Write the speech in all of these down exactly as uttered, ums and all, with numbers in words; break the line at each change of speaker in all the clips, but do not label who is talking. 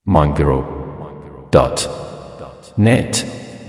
مانگرو دات نت.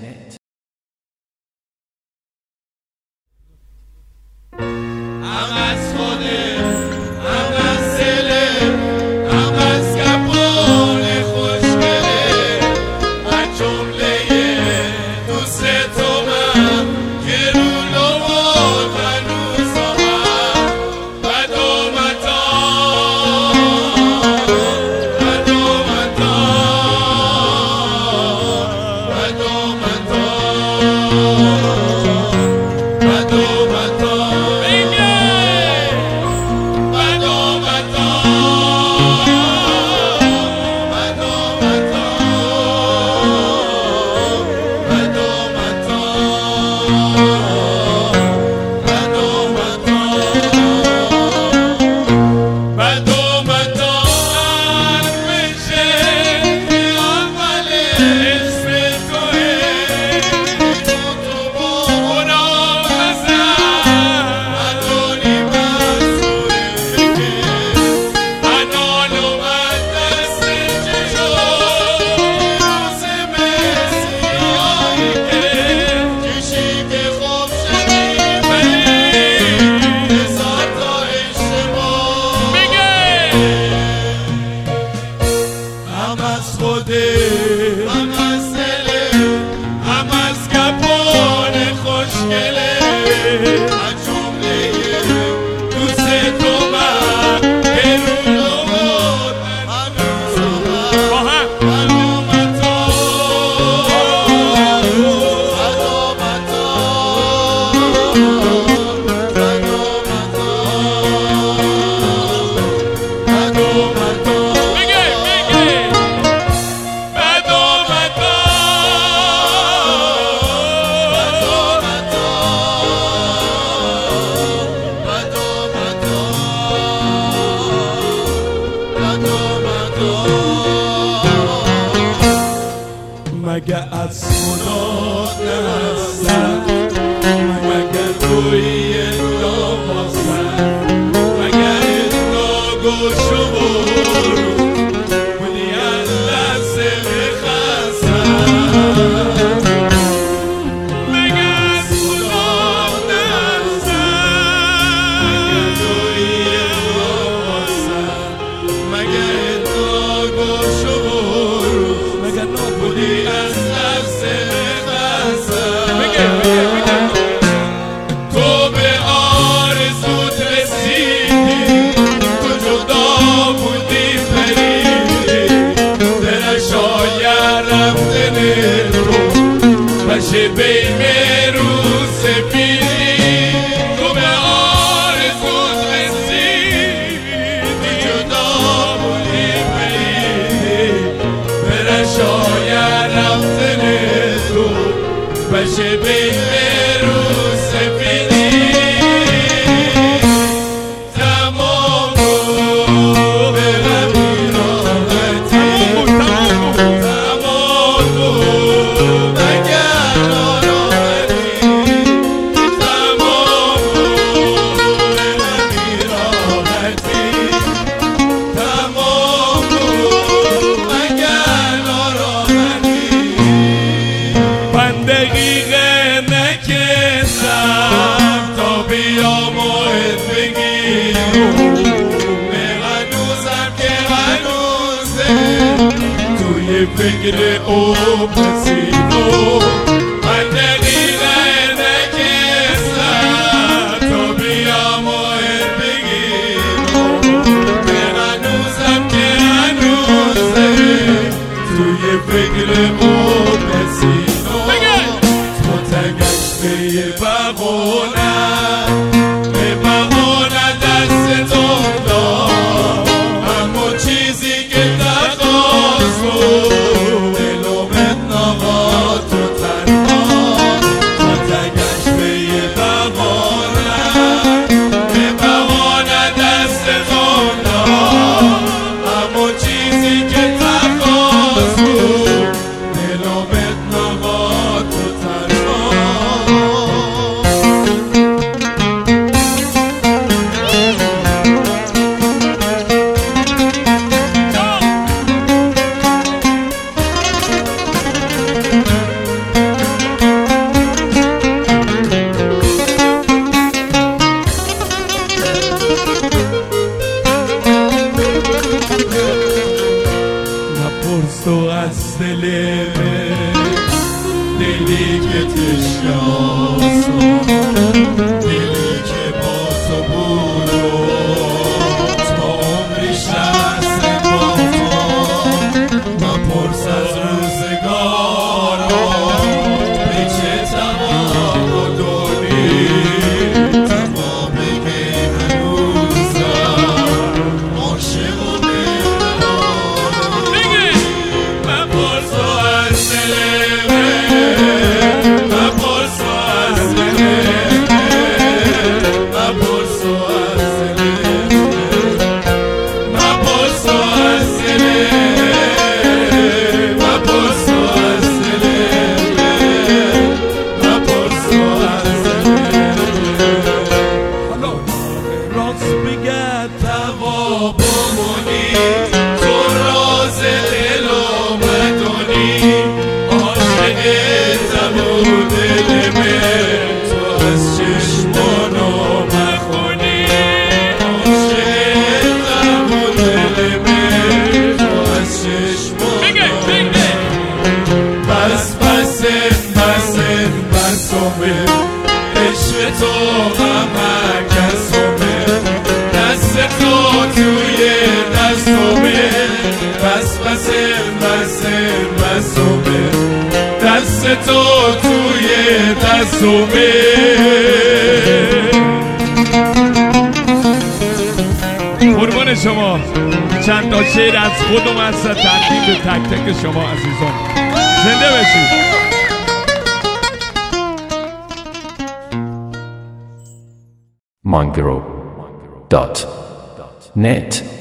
مگه از خدا نرسد، مگه توی نباشد، مگر ناگوش و برو بودی از دست بخستد. مگه از خدا نرسد، مگه توی نباشد، مگر ناگوش و برو مگر نبودی از دست بخستد. تو به آرزوت رسیدی، تو جدا بودی پریدی، دلش شاید رفتن تو بشه بین روز سپیدی. تو به آرزوت رسیدی، تو جدا بودی پریدی، دلش شاید رفتن تو بشه بین روز سپیدی. تمام بود به غمی راحتی، تمام بود اگر ناراحتی، تمام بود به غمی راحتی، تمام بود اگر ناراحتی. پنج دقیقه نکشم تا بیام و ات بگیرم، به هنوزم که هنوزه توی فکر او پسیدم. پنج دقیقه نکشم تا بیام و ات بگیرم، به هنوزم که هنوزه توی فکر او پسیدم. به بهونه به بهونه دستتون داد، اما چیزی که تقاض بود دلومت ناغا تو تنها. تو تگش به بهونه به بهونه دستتون داد، اما چیزی که تقاض بود تو از دل دلی که تشناس دلی که با تو بود و تا عمری شخص با تو مپرس از روزگارم به چه تمام و دونی تمام غیر روزم عاشق و مهربان مپرس از دل مپرس از دل مپرس از دل مپرس از دل مپرس از دل مپرس از دل راست بگه توا بمونی تو راز دل و مدونی عاشق تبود دل من تو از چشمانو مخونی عاشق تبود دل من تو از چشمانو بس بسن بسن بسومه عشق تو همه کسومه دست تو توی دستومه بس بسن بسن بسومه دست تو توی دستومه قربان شما چند تا شعر از خودم هست تقدیم به تک تک شما عزیزان زنده باشید.
Mongro dot net